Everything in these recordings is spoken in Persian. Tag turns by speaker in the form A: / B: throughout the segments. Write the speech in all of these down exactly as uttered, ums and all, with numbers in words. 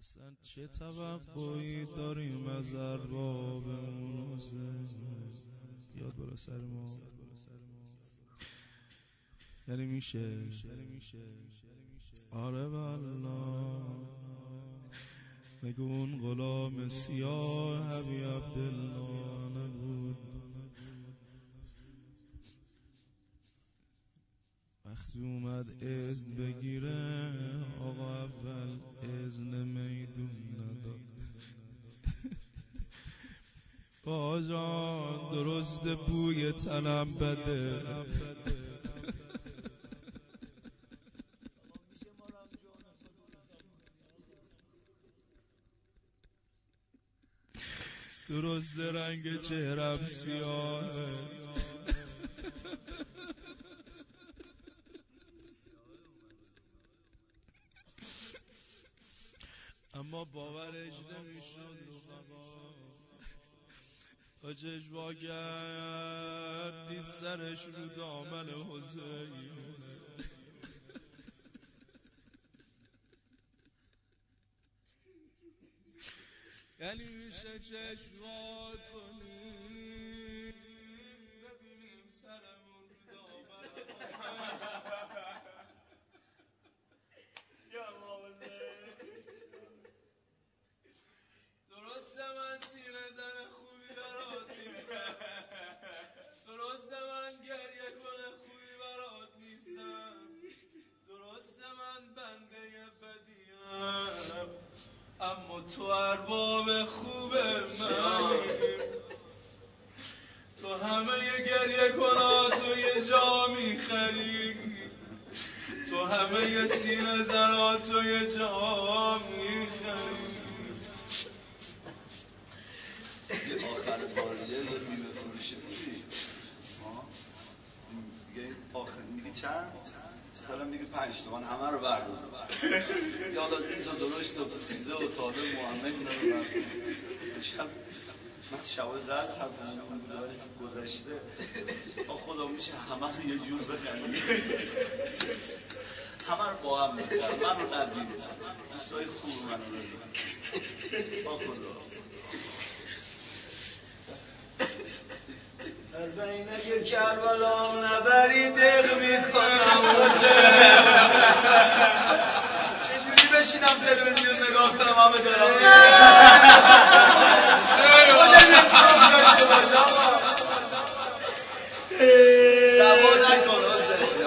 A: اصلا چه توقعی داریم از ارباب موزه بیاد بالا سر ما؟ یعنی میشه آره والله نگون غلام سیاه حبی عبدالله نبود وقتی اومد اذن بگیره آقا اول اذن میدون نداد. با جان درست بوی تنم بده درست رنگ چهرم سیاهه اما باورش نمیشد تا چشم وا کرد دید سرش رو دامن حسین. یعنی میشه چشم وا کنی ببینیم سرمون رو دامن یا موازه درسته من سینه زن خوبی برات نیستم، درسته من گریه کنه خوبی برات نیستم، درسته من بنده بدیم اما تو ارباب خوب من. تو همه ی گریه کناتو یه جا میخری، تو همه ی سینه زناتو یه جا میخری.
B: یه آخر باریه یه میوه فروشی بودی میگه آخر میگه چند؟ مثلا میگه پنج تومن همه رو بردار یادا دیز و درشت و پوسیده و تابه محمد اینا رو بردار. شب من شبای قدر هم گذشته با خدا میشه همه رو یه جور بخنیم همه رو با هم بخنیم من رو نبینیم دوستای خوب من رو ببینیم با خدا.
C: در بینه کربلام نبری دق میکنم واسه چجوری بشینم تلویزیون نگاه کنم همه دارم خودم انصاف داشته باشم
B: سوا نکن حسین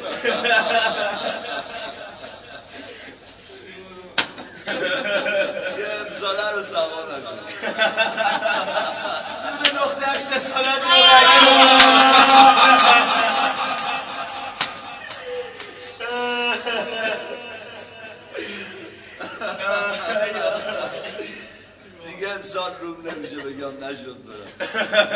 B: یه امزاله رو سوا نکن
C: جون دختر سه سالت مبگی
B: دیگه امسال روم نمیشه بگم نشد برم.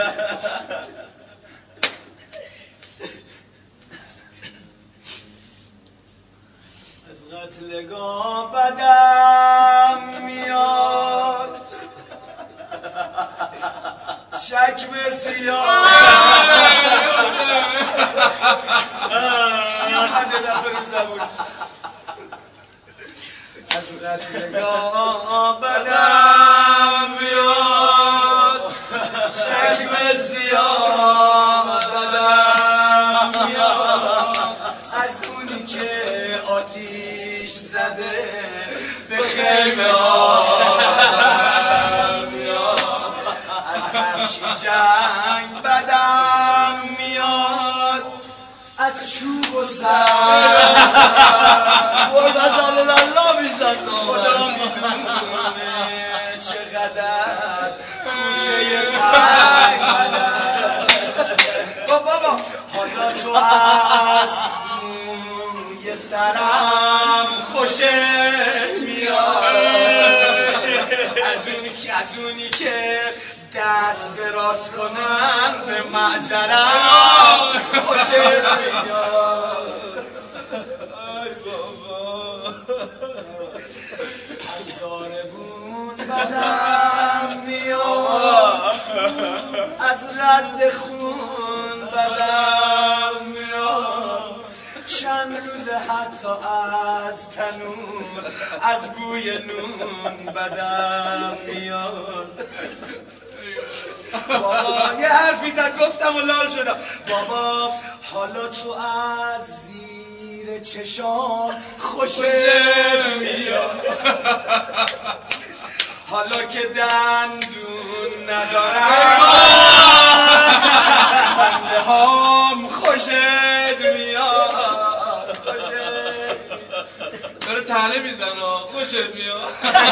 C: از قتلگاه بدم میاد شک به سیاه شیخ حد دفعه رو زبون از قتلگاه بدم میاد شک به سیاه بدم میاد از اونی که آتیش زده به خیمه آدم میاد از همچی جنگ بدم میاد از چوب و سر
B: قربت الله میزن
C: خدا میدونه چقدر از کوچه تنگ بدم بابا حالا تو از موی سرم خوشت میاد از اونی که از اونی که دست دراز کنم به معجرم خوشت میاد.
B: ای بابا
C: از ساربون بدم میاد از رد خون بدم میاد چند روز میریزه حتی از تنون، از بوی نون بدم میاد. بابا یه حرفی زد گفتم و لال شدم. بابا حالا تو از زیر چشام خوشت میاد، حالا که دندون ندارم خنده هام خوشت میاد. خوشت
A: داره تله میزنه خوشت میاد.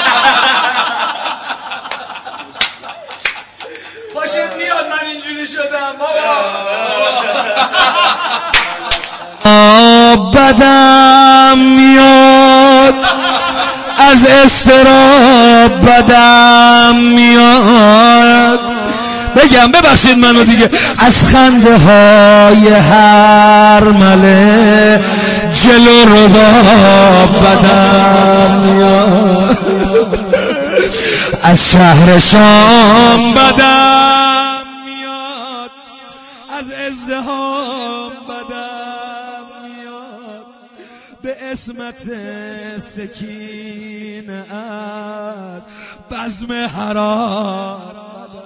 C: خوشت میاد من اینجوری شدم بابا.
D: بدم میاد از استراب، بدم میاد. بگم ببخشید منو دیگه، از خنده های هر مله جلو رو با بدم میاد. از شهر شام بدم میاد، از ازدحام بدم میاد، به اسمت سکینه از بزم حرام.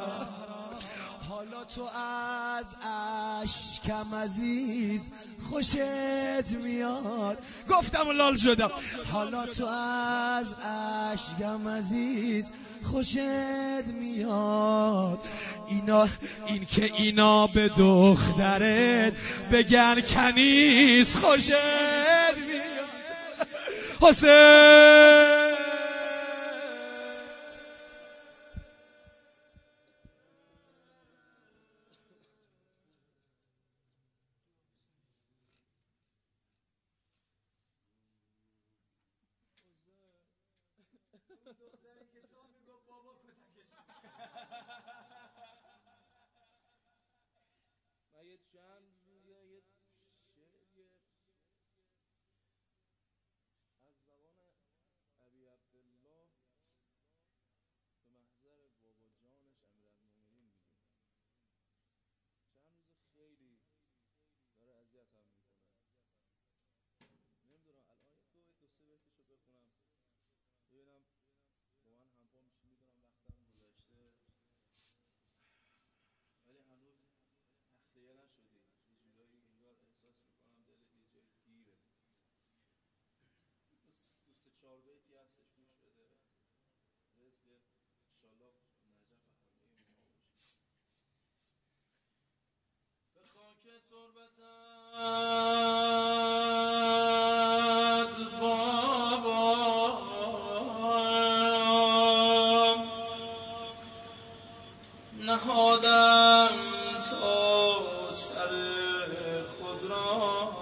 D: حالا تو از اشکم عزیز خوشت میاد. گفتم و لال شدم. حالا تو از اشکم عزیز خوشت میاد. اینا این که اینا به دخترت بگن کنیز خوشت میاد. حسین
A: نهادم تا سر خود را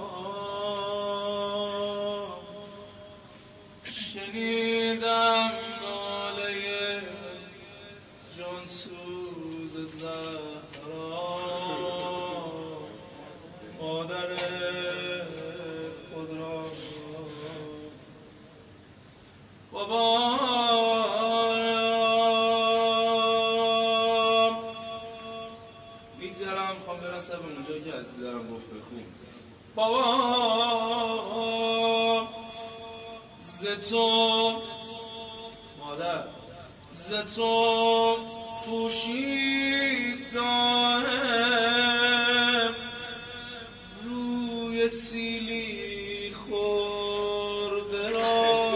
A: شنیدم ناله جانسوز زهرا مادر خود را. بابا میگذرم خوام برسم به اونجا که از دارم گفت بخون. بابا ز تو مادر ز تو پوشید دائم روی سیلی خورده را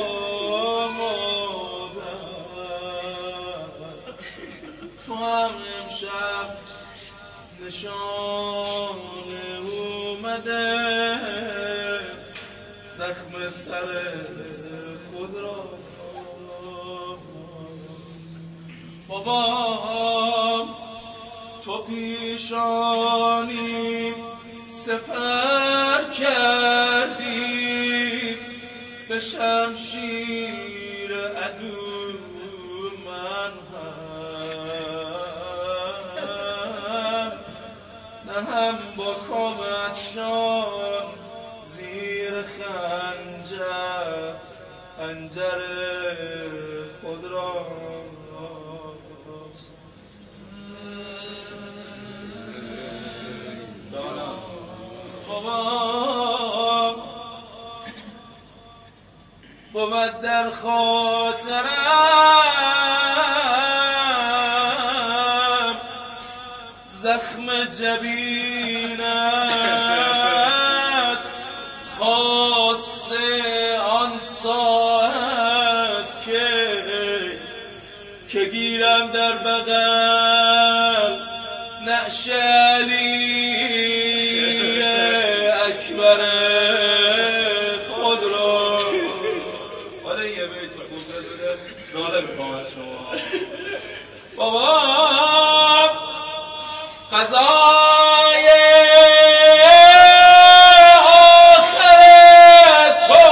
A: مادر. تو هم امشب نشانه اومده زخم سر خود را. بابا تو پیشانی سپر کردی به شمشیر عدو من هم، نه هم با کامت شان زیر خنجر خنجر خود را. بابا خاطرم زخم جبینت خاصه آن ساعت که که گیرم در بغل نعش علی اکبر خود را. حالا یه بیت خوب بده ناله میخوام از شما بابا. قضای آخر تو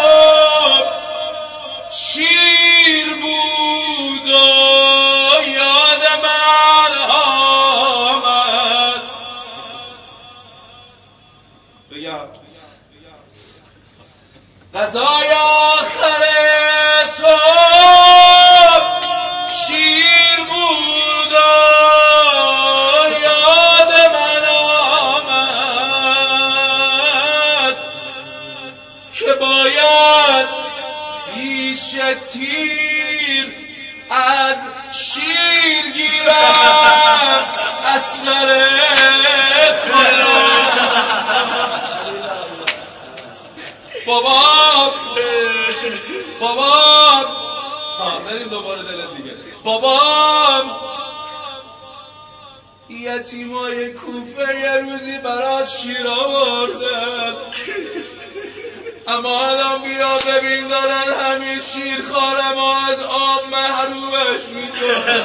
A: شیر بود و یاد من آمد. بگم قضای آخر تو شیر بود و یاد من آمد که باید پیش تیر از شیر گیرم اصغر خدا. بابا بابا ها بریم دوباره دلت دیگه. بابا یتیمای کوفه یه روزی برات شیر آوردن، اما الان بیا ببین دارن همین شیر خاره ما از آب محرومش میکنن.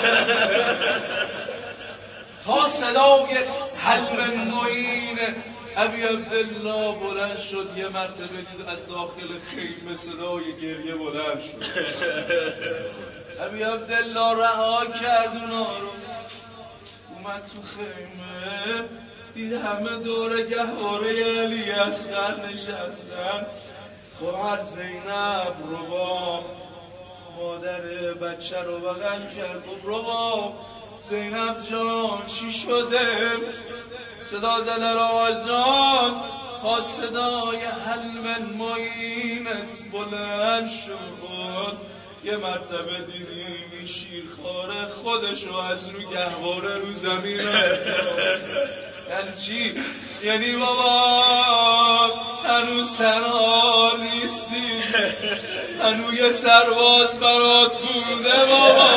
A: تا صدای حلم معین ابی عبدالله بلند شد، یه مرتبه دید از داخل خیمه صدای گریه بلند شد. ابی عبدالله رها کرد اونا رو، اومد تو خیمه، دید همه دور گهواره علی اصغر نشستن. خواهر زینب رباب مادر بچه رو بغل کرد، گفت رباب زینب جان چی شده؟ صدا زدن آواز جان تا صدای حلم معینت بلند شد. یه مرتبه دیدیم این شیرخواره خودشو از رو گهواره رو زمین یعنی چی؟ یعنی بابا هنوز تنها نیستی، هنوز یه سرباز برات مونده بابا.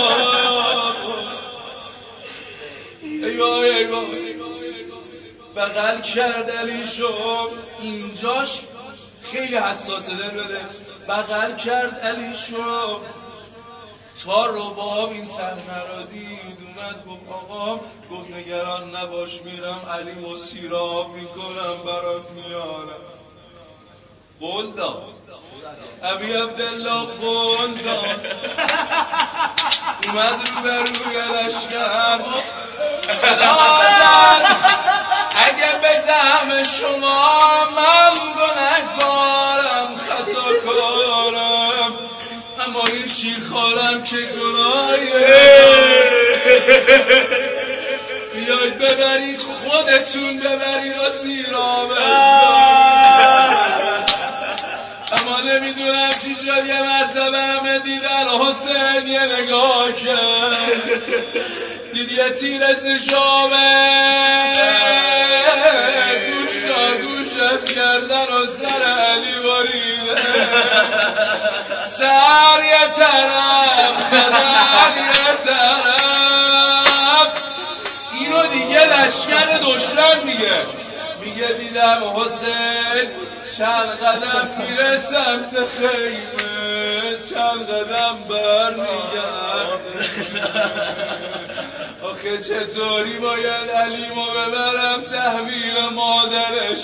A: ای بابا ای بابا بغل کرد علیشو، اینجاش خیلی حساسه دل بده. بغل کرد علیشو تا رباب این صحنه رو دید، اومد گفت آقا، گفت نگران نباش میرم علی مسیراب میکنم برات میارم. قول داد ابی عبدالله، قول داد. اومد رو به روی لشکر صدا زد اگه به زعم شما من گنه‌کارم خطاکارم، اما این شیرخوارم که گناهیه. بیاید ببرید خودتون ببرید و سیرابش. اما نمیدونم چی شد یه مرتبه همه دیدن حسین یه نگاه کرد، دید یه تیر سشابه گوش تا گوش از گردن و سر علی باریده، سر یه طرف بدن یه طرف. اینو دیگه لشکر دشمن میگه، میگه دیدم حسین چند قدم میره سمت خیمه، چند قدم بر میگرده. آخه چطوری باید علیمو ببرم تحویل مادرش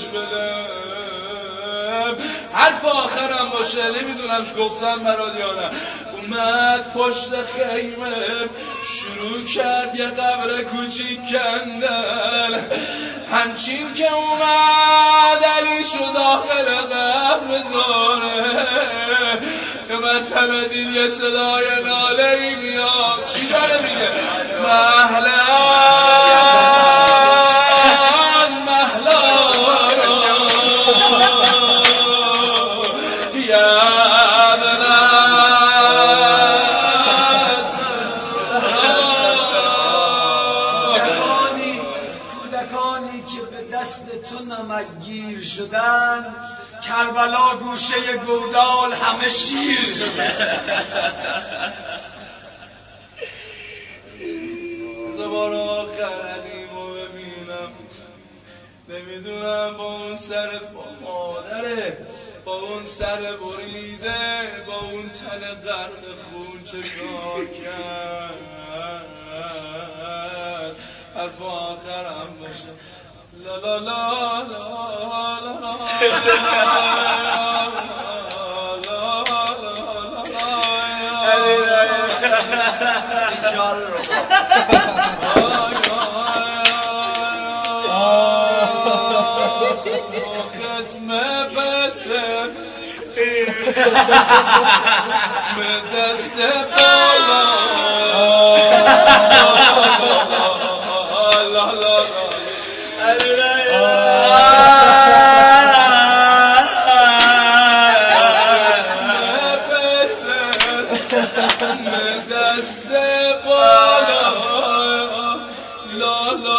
A: بدم؟ حرف آخرم باشه، نمیدونم چه گفتم برات یا نه. اومد پشت خیمه شروع کرد یه قبر کوچیک کندن. همچین که اومد علی شو داخل قبر بذاره، یه مرتبه دید یه صدای ناله‌ای میاد. چی داره میگه؟ مهلان مهلان یا ابن
C: گیر شدن، کربلا گوشه گودال همه شیر شدن.
A: زبار آخر عقیمو ببینم، نمیدونم با اون سر مادره، با اون سر بریده، با اون تن غرق خون چه کار کرد. حرف آخرم باشه لا لا لا لا لا لا به دست بالا لا لا دست بالا لا لا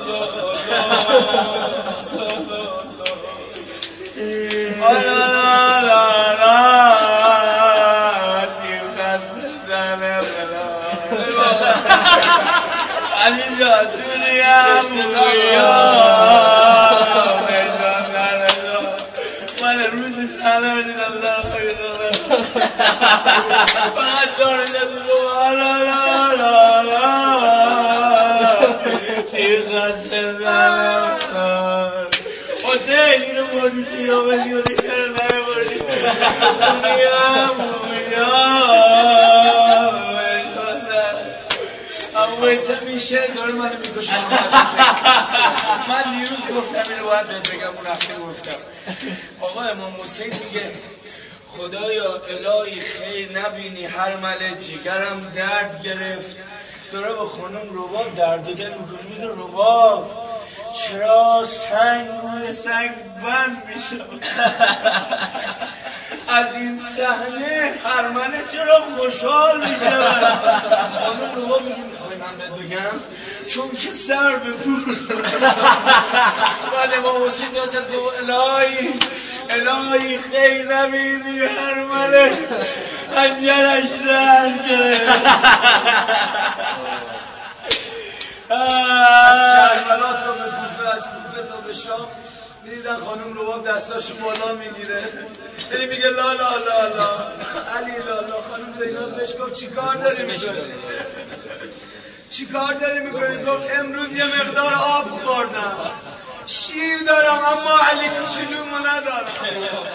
C: علی جان دنیا مویا من روز سلام دیدم در خیلی دارم فقط داره دارم لا لا لا لا تیغ سردم حسین اینو بردی سیرا بزی و دیگر نبردی دنیا مویا ویسه میشه داره منو میکشم. من دیروز گفتم اینو باید بهت بگم، اون هفته گفتم آقا امام حسین میگه خدایا الهی خیر نبینی هر مله جگرم درد گرفت، داره با خانم رباب درد و دل میکنه. میگه رباب چرا سنگ روی سنگ بند میشه؟ از این صحنه هرمنه چرا خوشحال میشه؟ خانم رباب میگه میخوای من بهت بگم چون که سر به پوست. بعد امام حسین داد از گفت الهی الهی خیر نبینی هرمنه انجرش درد گرفت. از کربلا تا به کوفه، از کوفه تا به شام میدیدن خانم رباب دستاشو بالا میگیره، یعنی میگه لا لا لا لا علی لا لا. خانم زینب بهش گفت چی کار داری میکنی؟ چی کار داری میکنی؟ گفت امروز یه مقدار آب خوردم، شیر دارم اما علی کوچولومو ندارم.